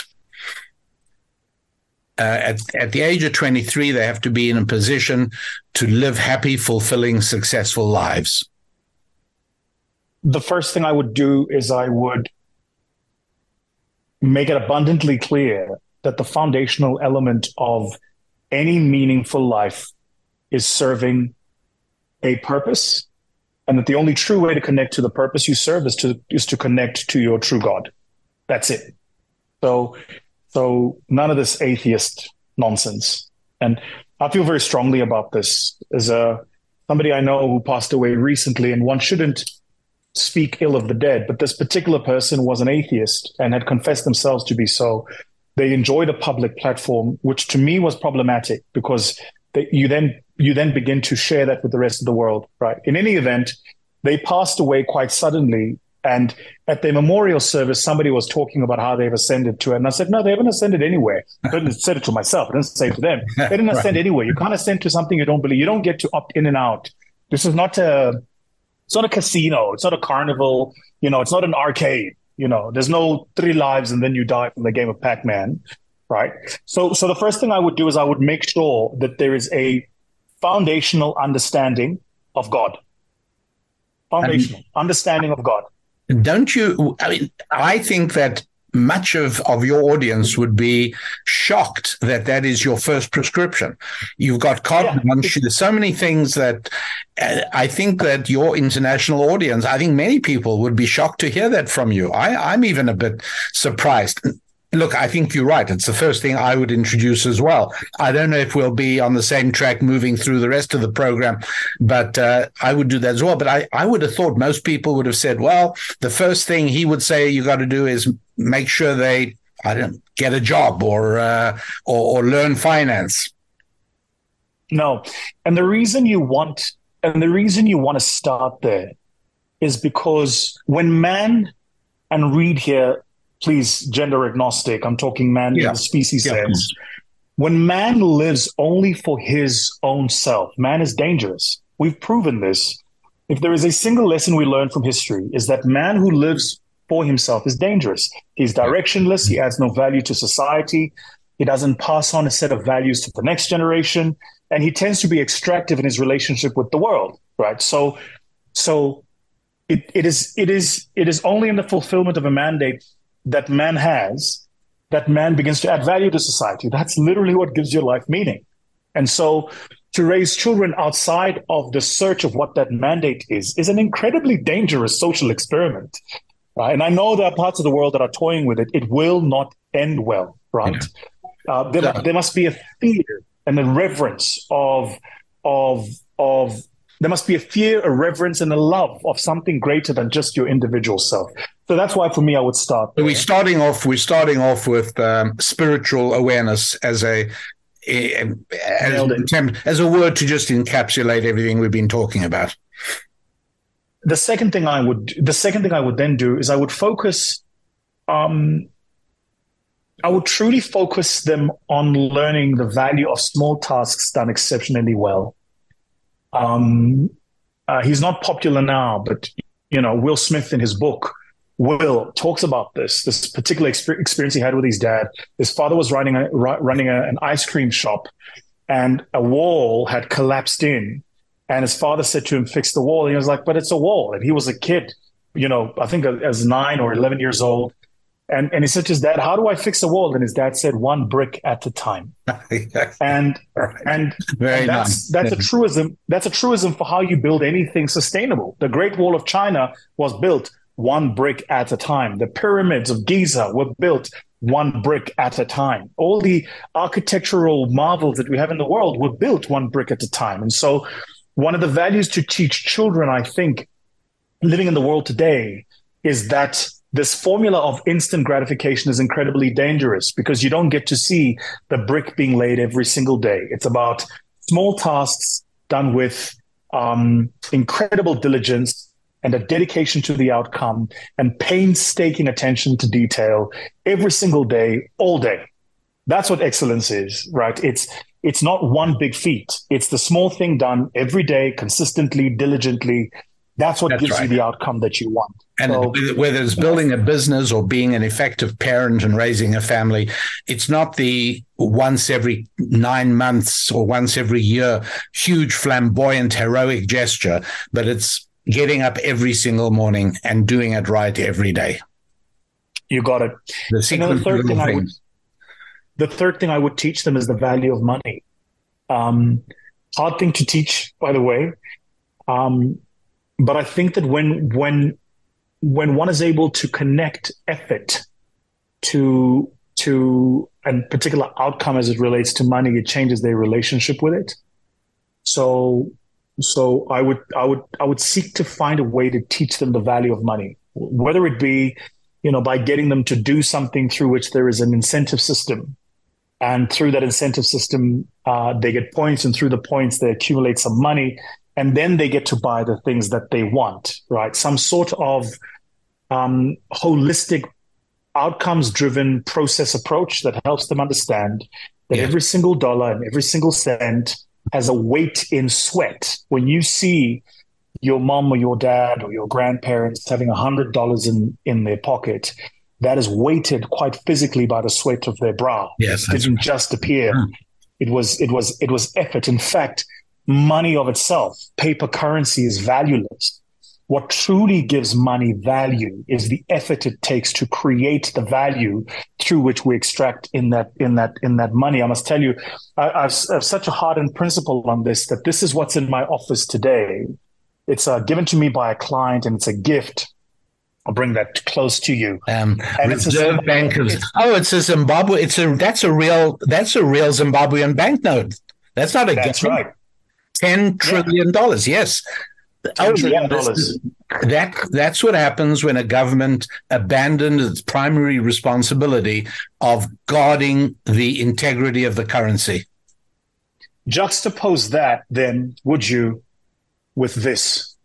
Uh, at, at the age of twenty-three, they have to be in a position to live happy, fulfilling, successful lives. The first thing I would do is I would make it abundantly clear that the foundational element of any meaningful life is serving a purpose, and that the only true way to connect to the purpose you serve is to is to connect to your true God. That's it. So. So none of this atheist nonsense. And I feel very strongly about this. As a somebody I know who passed away recently, and one shouldn't speak ill of the dead, but this particular person was an atheist and had confessed themselves to be so. They enjoyed a public platform, which to me was problematic, because they, you then you then begin to share that with the rest of the world, right? In any event, they passed away quite suddenly. And at their memorial service, somebody was talking about how they've ascended to it. And I said, no, they haven't ascended anywhere. I didn't say it to myself. I didn't say it to them. They didn't right. ascend anywhere. You can't ascend to something you don't believe. You don't get to opt in and out. This is not a, it's not a casino. It's not a carnival. You know, it's not an arcade. You know, there's no three lives and then you die from the game of Pac-Man, right? So, so the first thing I would do is I would make sure that there is a foundational understanding of God. Foundational um, understanding of God. Don't you? I mean, I think that much of, of your audience would be shocked that that is your first prescription. You've got carte blanche. There's so many things that uh, I think that your international audience, I think many people would be shocked to hear that from you. I, I'm even a bit surprised. Look, I think you're right. It's the first thing I would introduce as well. I don't know if we'll be on the same track moving through the rest of the program, but uh, I would do that as well. But I, I would have thought most people would have said, well, the first thing he would say you got to do is make sure they, I don't get a job or, uh, or, or learn finance. No. And the reason you want, and the reason you want to start there is because when man, and read here, please, gender agnostic, I'm talking man yeah. in the species yeah. sense. When man lives only for his own self, man is dangerous. We've proven this. If there is a single lesson we learn from history, is that man who lives for himself is dangerous. He's directionless. He adds no value to society. He doesn't pass on a set of values to the next generation. And he tends to be extractive in his relationship with the world, right? So, so it, it is, it is, it is only in the fulfillment of a mandate that man has, that man begins to add value to society. That's literally what gives your life meaning. And so to raise children outside of the search of what that mandate is, is an incredibly dangerous social experiment. Right? And I know there are parts of the world that are toying with it. It will not end well, right? Yeah. Uh, there, yeah. there must be a fear and a reverence of, of, of, there must be a fear, a reverence, and a love of something greater than just your individual self. So that's why, for me, I would start there. We're starting off. We're starting off with um, spiritual awareness as a, a as, an attempt, as a word to just encapsulate everything we've been talking about. The second thing I would, the second thing I would then do is I would focus. Um, I would truly focus them on learning the value of small tasks done exceptionally well. Um, uh, he's not popular now, but you know, Will Smith in his book, Will, talks about this, this particular exper- experience he had with his dad. His father was running a, running a, an ice cream shop, and a wall had collapsed in, and his father said to him, fix the wall. And he was like, but it's a wall. And he was a kid, you know, I think as nine or eleven years old. And and he said to his dad, how do I fix a wall? And his dad said, one brick at a time. and right. and, Very and that's nice. that's a truism. That's a truism for how you build anything sustainable. The Great Wall of China was built one brick at a time. The pyramids of Giza were built one brick at a time. All the architectural marvels that we have in the world were built one brick at a time. And so one of the values to teach children, I think, living in the world today, is that this formula of instant gratification is incredibly dangerous because you don't get to see the brick being laid every single day. It's about small tasks done with um, incredible diligence and a dedication to the outcome and painstaking attention to detail every single day, all day. That's what excellence is, right? It's it's not one big feat. It's the small thing done every day, consistently, diligently. That's what That's gives right. you the outcome that you want. And so, whether it's building a business or being an effective parent and raising a family, it's not the once every nine months or once every year huge, flamboyant, heroic gesture, but it's getting up every single morning and doing it right every day. You got it. The, you know, the third thing I would, the third thing I would teach them is the value of money. Um, hard thing to teach, by the way. Um, But I think that when when when one is able to connect effort to to a particular outcome as it relates to money, it changes their relationship with it. So so I would I would I would seek to find a way to teach them the value of money, whether it be, you know, by getting them to do something through which there is an incentive system, and through that incentive system uh, they get points, and through the points they accumulate some money. And then they get to buy the things that they want, right? Some sort of um, holistic, outcomes-driven process approach that helps them understand that yeah. every single dollar and every single cent has a weight in sweat. When you see your mom or your dad or your grandparents having one hundred dollars in, in their pocket, that is weighted quite physically by the sweat of their brow. Yes, it didn't right. just appear. Mm. It was, it was, it was effort. In fact, money of itself, paper currency, is valueless. what truly gives money value is the effort it takes to create the value through which we extract in that in that in that money. I must tell you, I, I've, I have such a hardened principle on this, that this is what's in my office today. It's uh, given to me by a client, and it's a gift. I'll bring that close to you. Um, and Reserve it's a, Bank of it's, oh, it's a Zimbabwe. It's a that's a real that's a real Zimbabwean banknote. That's not a that's game. right. Ten trillion dollars. Yeah. Yes. ten Oh, trillion yeah, dollars. is, that that's what happens when a government abandons its primary responsibility of guarding the integrity of the currency. Juxtapose that, then, would you, with this: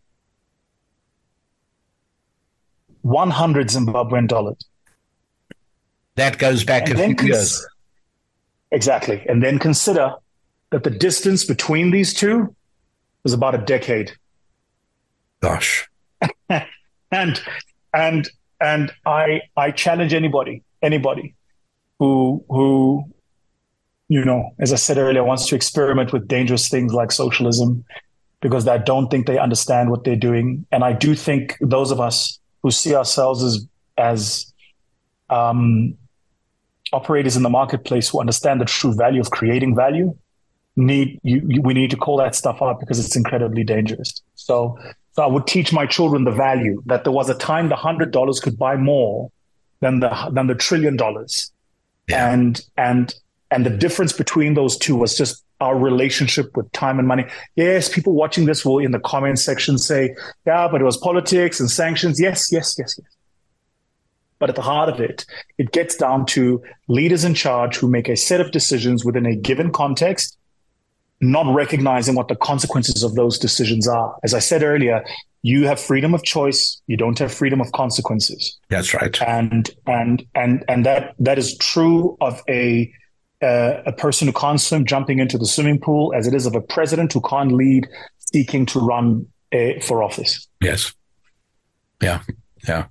one hundred Zimbabwean dollars. That goes back And a then few cons- years. Exactly. And then consider that the distance between these two was about a decade. Gosh. and and and I I challenge anybody, anybody who who you know, as I said earlier, wants to experiment with dangerous things like socialism, because I don't think they understand what they're doing. And I do think those of us who see ourselves as as um, operators in the marketplace who understand the true value of creating value need you, you we need to call that stuff out, because it's incredibly dangerous. So. So I would teach my children the value that there was a time the hundred dollars could buy more than the than the trillion dollars, Yeah. and and and the difference between those two was just our relationship with time and money. Yes, people watching this will in the comment section say, "Yeah, but it was politics and sanctions." Yes, yes, yes, yes. But at the heart of it, it gets down to leaders in charge who make a set of decisions within a given context, not recognizing what the consequences of those decisions are. As I said earlier, you have freedom of choice. You don't have freedom of consequences. That's right. And and and and that that is true of a uh, a person who can't swim jumping into the swimming pool, as it is of a president who can't lead seeking to run uh, for office. Yes. Yeah. Yeah.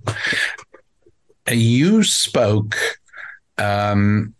You spoke. Um,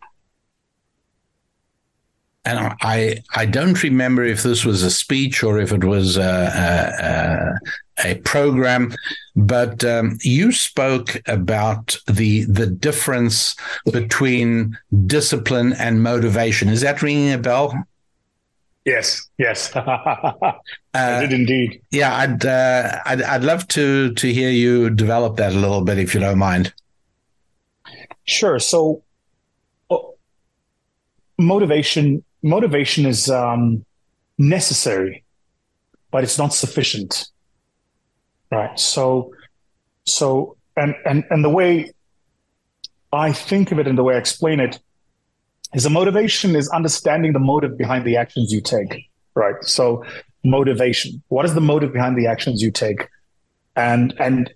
And I I don't remember if this was a speech or if it was a, a, a program, but um, you spoke about the the difference between discipline and motivation. Is that ringing a bell? Yes, yes, I Uh, did indeed. yeah, I'd, uh, I'd I'd love to to hear you develop that a little bit, if you don't mind. Sure. So, uh, motivation. Motivation is um, necessary, but it's not sufficient, right? So, so, and and and the way I think of it and the way I explain it is, a motivation is understanding the motive behind the actions you take, right? So, motivation. What is the motive behind the actions you take, and and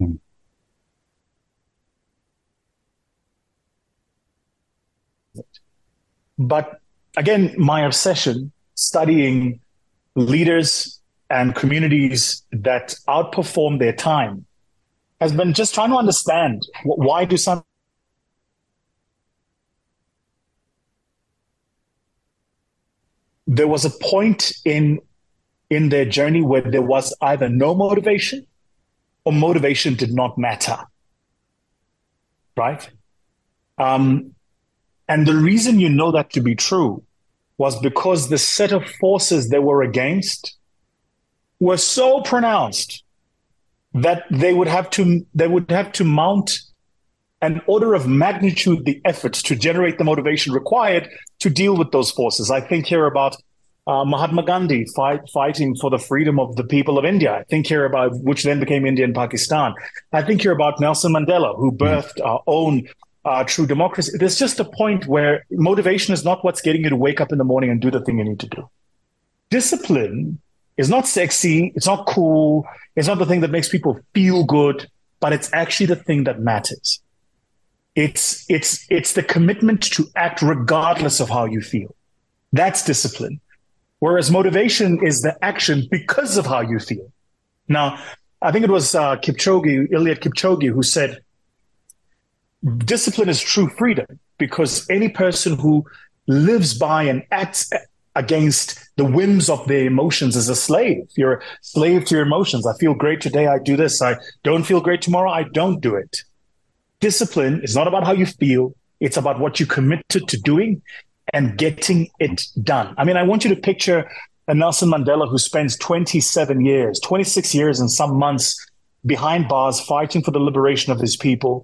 but. Again, my obsession studying leaders and communities that outperform their time has been just trying to understand why do some there was a point in in their journey where there was either no motivation or motivation did not matter, right? Um, and the reason you know that to be true was because the set of forces they were against were so pronounced that they would have to they would have to mount an order of magnitude the efforts to generate the motivation required to deal with those forces. I think here about uh, Mahatma Gandhi fight, fighting for the freedom of the people of India. I think here about, which then became India and Pakistan. I think here about Nelson Mandela, who birthed our own uh, true democracy. There's just a point where motivation is not what's getting you to wake up in the morning and do the thing you need to do. Discipline is not sexy. It's not cool. It's not the thing that makes people feel good, but it's actually the thing that matters. It's it's it's the commitment to act regardless of how you feel. That's discipline. Whereas motivation is the action because of how you feel. Now, I think it was uh, Kipchoge, Eliud Kipchoge, who said, discipline is true freedom, because any person who lives by and acts against the whims of their emotions as a slave. You're a slave to your emotions. I feel great today, I do this. I don't feel great tomorrow, I don't do it. Discipline is not about how you feel. It's about what you committed to doing and getting it done. I mean, I want you to picture a Nelson Mandela who spends twenty-seven years, twenty-six years and some months behind bars fighting for the liberation of his people,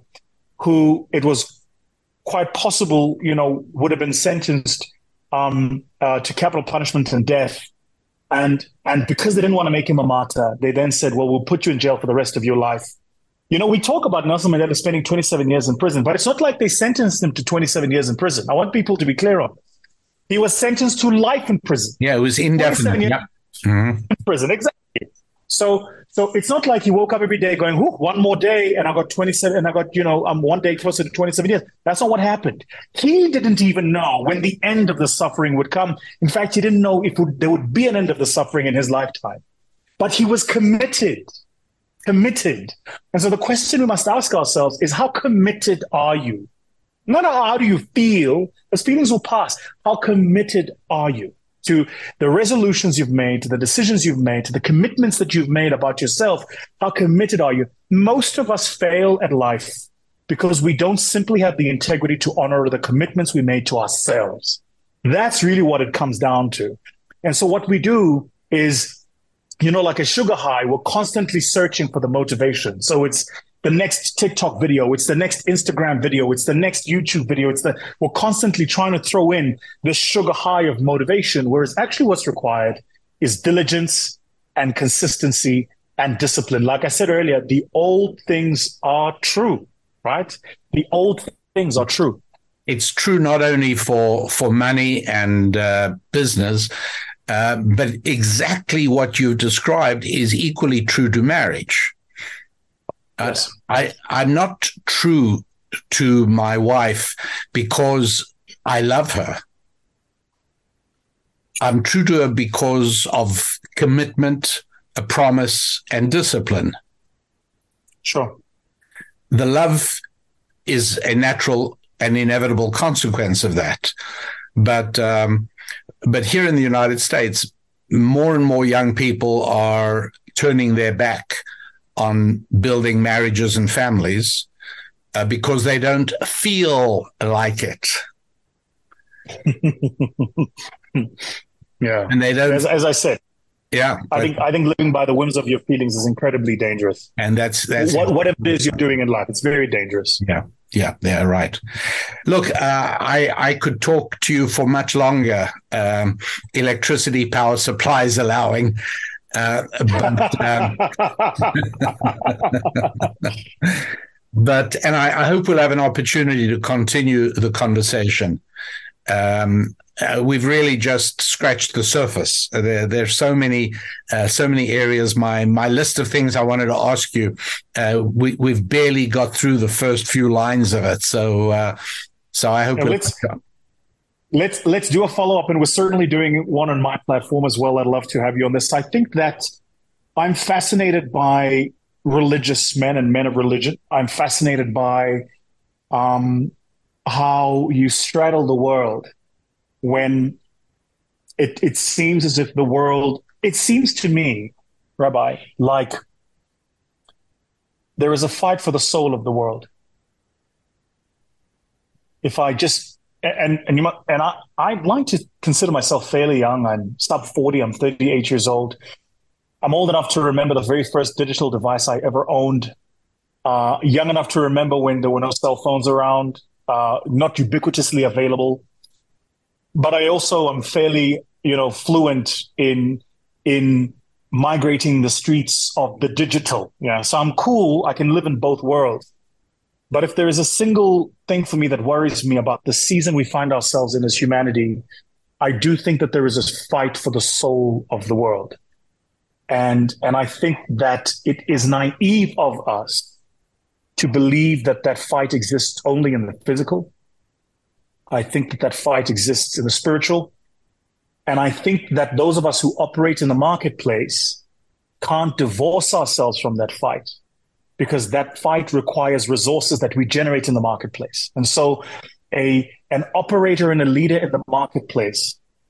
who it was quite possible, you know, would have been sentenced um, uh, to capital punishment and death. And, and because they didn't want to make him a martyr, they then said, well, we'll put you in jail for the rest of your life. You know, we talk about Nelson Mandela spending twenty-seven years in prison, but it's not like they sentenced him to twenty-seven years in prison. I want people to be clear on this. He was sentenced to life in prison. Yeah, it was indefinite. Yeah. Mm-hmm. In prison, exactly. So, so it's not like he woke up every day going, one more day, and I got twenty-seven, and I got, you know, I'm one day closer to twenty-seven years. That's not what happened. He didn't even know when the end of the suffering would come. In fact, he didn't know if would, there would be an end of the suffering in his lifetime. But he was committed. Committed. And so the question we must ask ourselves is, how committed are you? Not how do you feel, because feelings will pass. How committed are you to the resolutions you've made, to the decisions you've made, to the commitments that you've made about yourself? How committed are you? Most of us fail at life because we don't simply have the integrity to honor the commitments we made to ourselves. That's really what it comes down to. And so what we do is, you know, like a sugar high, we're constantly searching for the motivation. So it's the next TikTok video, it's the next Instagram video, it's the next YouTube video. It's the we're constantly trying to throw in this sugar high of motivation, whereas actually what's required is diligence and consistency and discipline. Like I said earlier, the old things are true, right? The old things are true. It's true not only for for money and uh, business, Uh, but exactly what you've described is equally true to marriage. Uh, yes. I, I'm not true to my wife because I love her. I'm true to her because of commitment, a promise, and discipline. Sure. The love is a natural and inevitable consequence of that. But um, But here in the United States, more and more young people are turning their back on building marriages and families uh, because they don't feel like it. Yeah, and they don't. As, as I said, yeah, I think I think living by the whims of your feelings is incredibly dangerous. And that's that's what, whatever it is you're doing in life, it's very dangerous. Yeah. Yeah, yeah, right. Look, uh, I I could talk to you for much longer, um, electricity power supplies allowing, uh, but um, but and I, I hope we'll have an opportunity to continue the conversation. Um, uh, we've really just scratched the surface. There, there's so many, uh, so many areas. My my list of things I wanted to ask you, uh, we we've barely got through the first few lines of it. So, uh, so I hope yeah, we'll let's let's let's do a follow up, and we're certainly doing one on my platform as well. I'd love to have you on this. I think that I'm fascinated by religious men and men of religion. I'm fascinated by um, how you straddle the world when it, it seems as if the world, it seems to me, Rabbi, like there is a fight for the soul of the world. If I just, and and you might, and I, I'd like to consider myself fairly young. I'm sub forty, I'm thirty-eight years old. I'm old enough to remember the very first digital device I ever owned. Uh, young enough to remember when there were no cell phones around, uh, not ubiquitously available. But I also am fairly, you know, fluent in in migrating the streets of the digital. Yeah, so I'm cool. I can live in both worlds. But if there is a single thing for me that worries me about the season we find ourselves in as humanity, I do think that there is a fight for the soul of the world. And and I think that it is naive of us to believe that that fight exists only in the physical. I think that that fight exists in the spiritual. And I think that those of us who operate in the marketplace can't divorce ourselves from that fight, because that fight requires resources that we generate in the marketplace. And so a an operator and a leader in the marketplace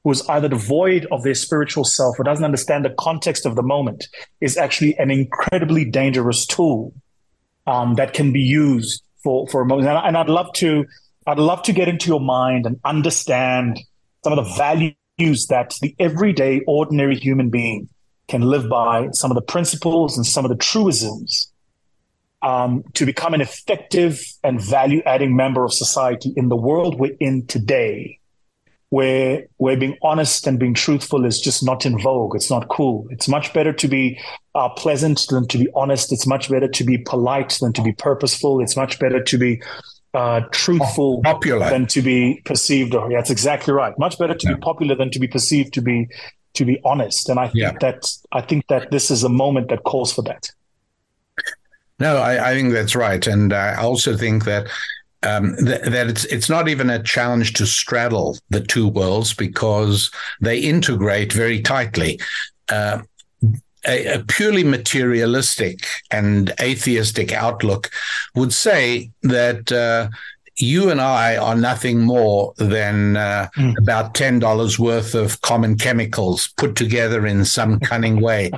who is either devoid of their spiritual self or doesn't understand the context of the moment is actually an incredibly dangerous tool um, that can be used for, for a moment. And, and I'd love to, I'd love to get into your mind and understand some of the values that the everyday, ordinary human being can live by, some of the principles and some of the truisms um, to become an effective and value-adding member of society in the world we're in today, where where being honest and being truthful is just not in vogue. It's not cool. It's much better to be uh, pleasant than to be honest. It's much better to be polite than to be purposeful. It's much better to be uh, truthful popular than to be perceived. Or yeah, that's exactly right. Much better to yeah. be popular than to be perceived to be to be honest. And I think yeah. that I think that this is a moment that calls for that. No, I, I think that's right, and I also think that. Um, th- that it's it's not even a challenge to straddle the two worlds because they integrate very tightly. Uh, a, a purely materialistic and atheistic outlook would say that uh, you and I are nothing more than uh, mm. about ten dollars worth of common chemicals put together in some cunning way.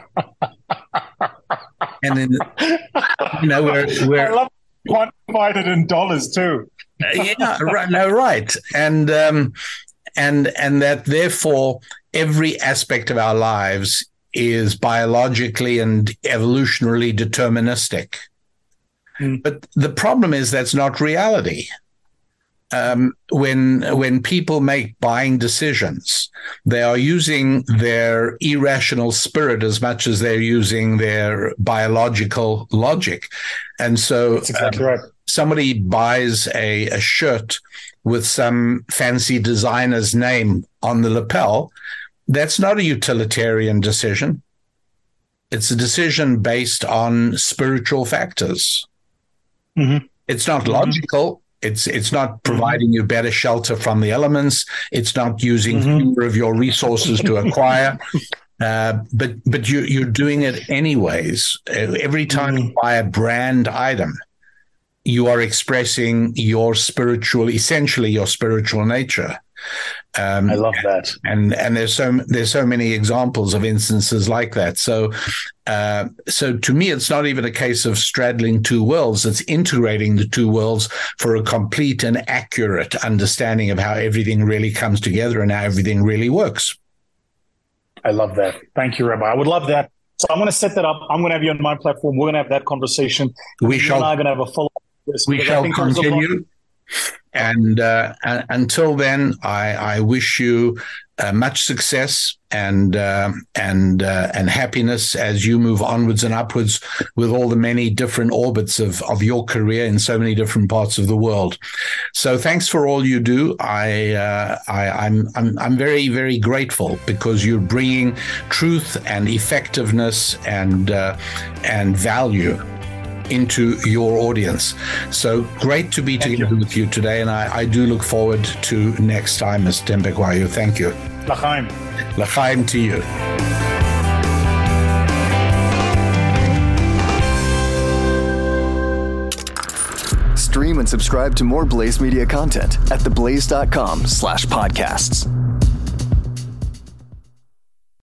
And then, you know, we're we're. Quantified it in dollars too. yeah, right, no, right, and um, and and that therefore every aspect of our lives is biologically and evolutionarily deterministic. Mm. But the problem is that's not reality. Um, when when people make buying decisions, they are using their irrational spirit as much as they're using their biological logic. And so That's exactly um, right. somebody buys a, a shirt with some fancy designer's name on the lapel. That's not a utilitarian decision. It's a decision based on spiritual factors. Mm-hmm. It's not mm-hmm. logical. It's it's not providing mm-hmm. you better shelter from the elements. It's not using mm-hmm. fewer of your resources to acquire. Uh, but but you, you're doing it anyways. Every time mm-hmm. you buy a brand item, you are expressing your spiritual, essentially your spiritual nature. Um, I love that, and and there's so there's so many examples of instances like that. So, uh, so to me, it's not even a case of straddling two worlds. It's integrating the two worlds for a complete and accurate understanding of how everything really comes together and how everything really works. I love that. Thank you, Rabbi. I would love that. So I'm going to set that up. I'm going to have you on my platform. We're going to have that conversation. We shall. And I'm going to have a full. We shall continue. And uh, uh, until then, I, I wish you uh, much success and uh, and uh, and happiness as you move onwards and upwards with all the many different orbits of, of your career in so many different parts of the world. So thanks for all you do. I, uh, I I'm I'm I'm very very grateful because you're bringing truth and effectiveness and uh, and value into your audience. So great to be Thank together you. with you today, and I, I do look forward to next time, Mister Tembekwayo. Thank you. L'chaim. L'chaim to you. Stream and subscribe to more Blaze Media content at theblaze dot com slash podcasts.